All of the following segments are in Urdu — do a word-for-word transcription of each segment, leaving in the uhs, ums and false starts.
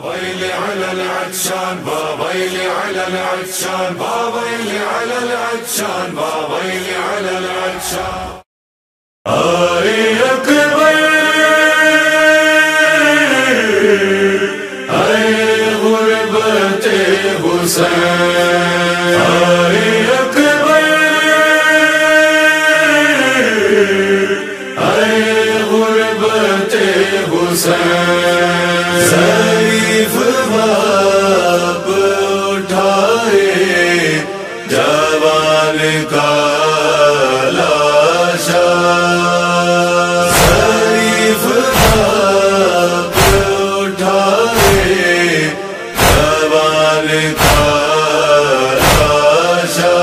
ويلي على العطشان ويلي على العطشان ويلي على العطشان ويلي على العطشان. آي أكبر آي غربت حسین، آي أكبر آي غربت حسین. ضعیف باپ اٹھائے جوان کا لاشا، ضعیف باپ اٹھائے جوان کا لاشا.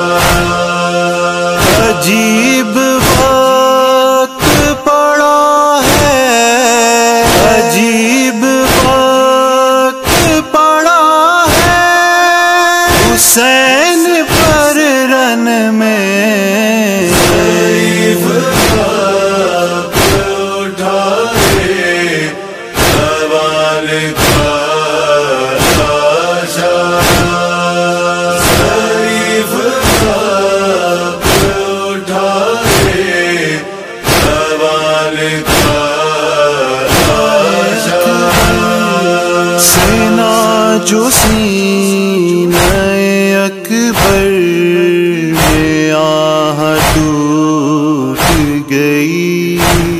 عجیب وقت پڑا ہے، عجیب وقت پڑا ہے، حسین پر رن میں ضعیف باپ اٹھائے جوان کا لاشا، ضعیف باپ اٹھائے جوان کا لاشا. سینا جو سینہ اکبر میں آہ ٹوٹ گئی،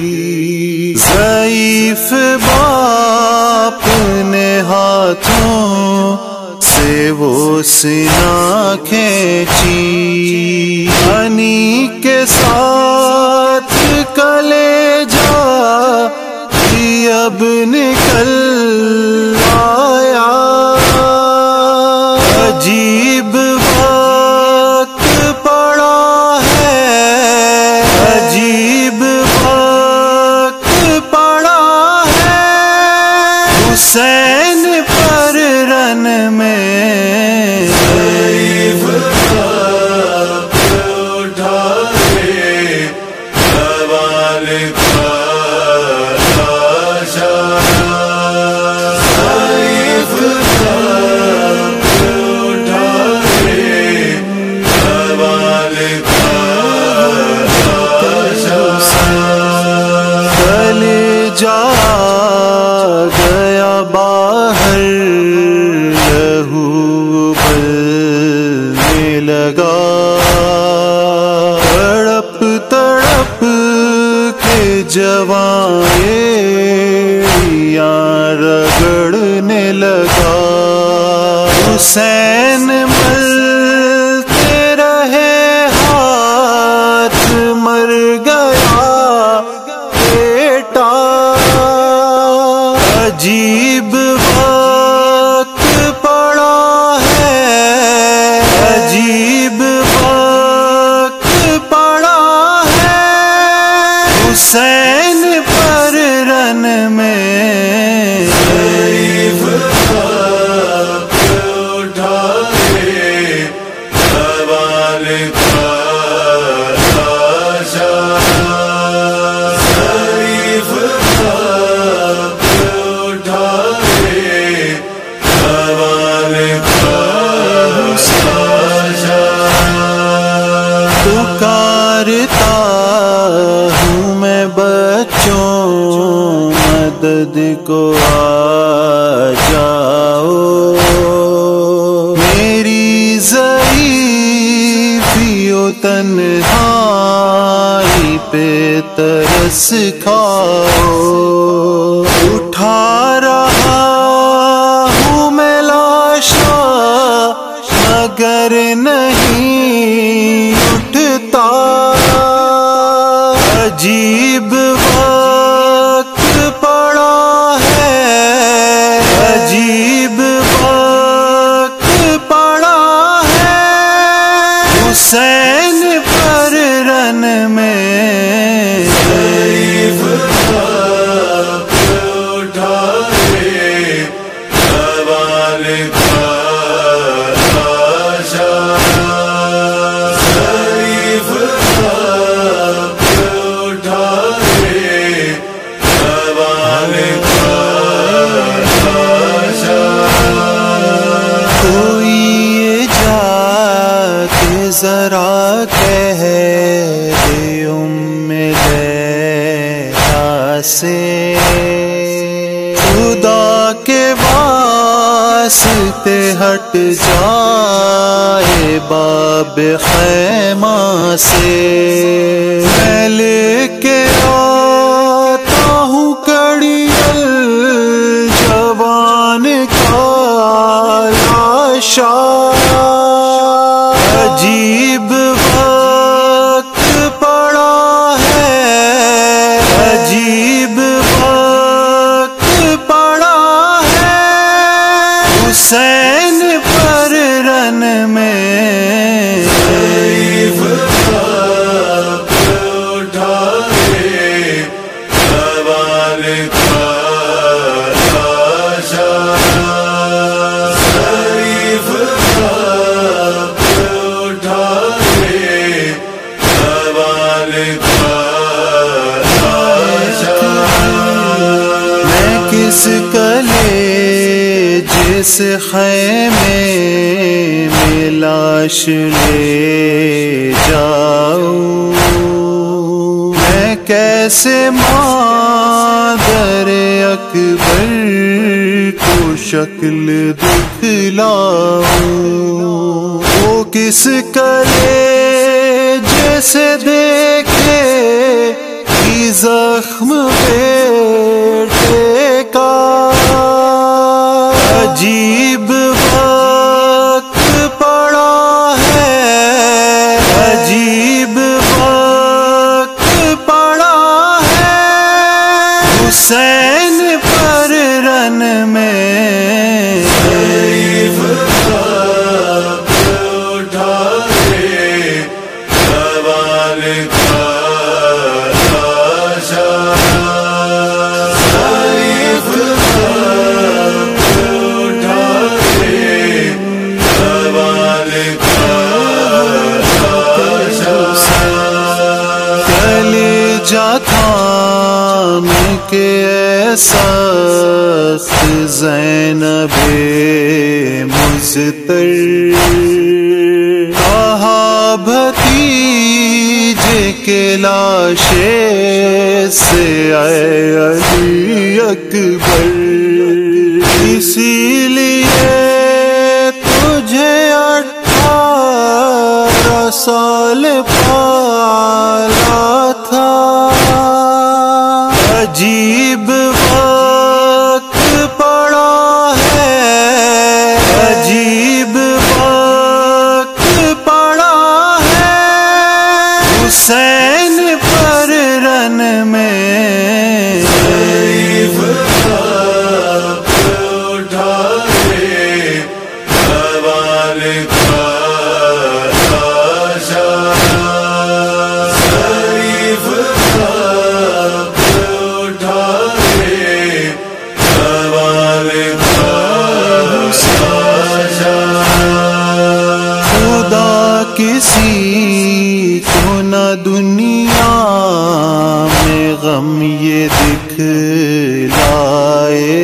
ضعیف باپ نے ہاتھوں سے وہ سینہ کھینچی، انی کے ساتھ کلیجا بھی اب نکل آیا. عجیب وقت پڑا ہے، عجیب وقت پڑا ہے، حسین پر رن میں ضعیف باپ اٹھائے جوان کا لاشا، ضعیف باپ اٹھائے جوان کا لاشا. کلیجا گیا باہر، لہو ابلنے لگا، تڑپ تڑپ کے جوان ایڑیاں رگڑنے لگا. حسین ملتے رہے ہاتھ، مر گیا بیٹا. عجیب وقت پڑا ہے، عجیب وقت پڑا ہے، حسین پر رن میں ضعیف باپ اٹھائے جوان کا لاشا، ضعیف باپ اٹھائے جوان کا لاشا. پکارتا ہوں میں بچوں، مدد کو آ جاؤ، میری ضعیفی و تنہائی پہ ترس کھاؤ. اٹھا رہا ہوں میں لاشا مگر نہیں اٹھتا. عجیب وقت پڑا ہے، عجیب وقت پڑا ہے، حسین پر رن میں ضعیف باپ خدا کے واسطے ہٹ جائے باب خیمہ سے، میں لے کے آتا ہوں کڑیل جوان کا لاشا، عجیب وقت پڑا ہے، عجیب وقت پڑا ہے، حسین پر رن میں سیف باپ اٹھائے جوان کا لاشا، سیف باپ اٹھائے جوان کا لاشا، میں کس کلے جس خیمے میں لاش لے جاؤں، میں کیسے مادر اکبر کو شکل دکھلاؤں، وہ کس کلے جیسے دیکھے کی زخم بیٹے کا، عجیب وقت پڑا ہے، عجیب وقت پڑا ہے، حسین پر رن میں سیف باپ اٹھائے جوان کا لاشا، سیف باپ اٹھائے جوان کا لاشا، کلیجہ تھام کے سخت زینب مضطر، کہا بھتیجے کے لاشے سے اے علی اکبر، اسی لیے تجھے اٹھارہ سال پالا تھا، عجیب وقت پڑا ہے، عجیب وقت پڑا ہے، حسین پر رن میں سیف باپ اٹھائے جوان کا لاشا، سیف باپ اٹھائے جوان کا لاشا، خدا کسی کو نہ دنیا میں غم یہ دکھلائے،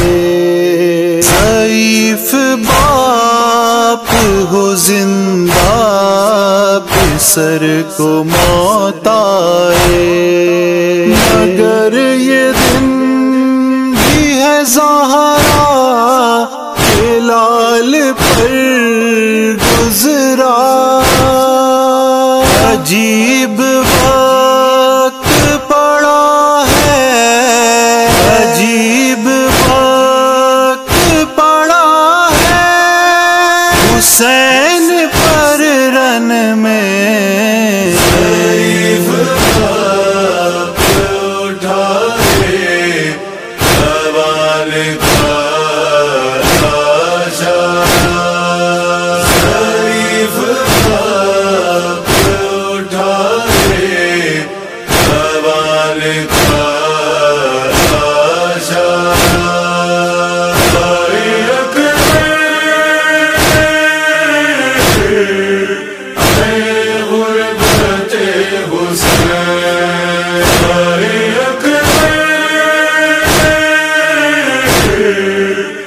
ضعیف باپ ہو زندہ پسر کو موت آئے، مگر یہ دن بھی ہے زہرا کے لال پر گزرا، عجیب وقت پڑا ہے، عجیب وقت پڑا ہے، حسین پر رن میں سیف باپ اٹھائے جوان کا لاشا، سیف باپ اٹھائے جوان کا لاشا، غربت حسین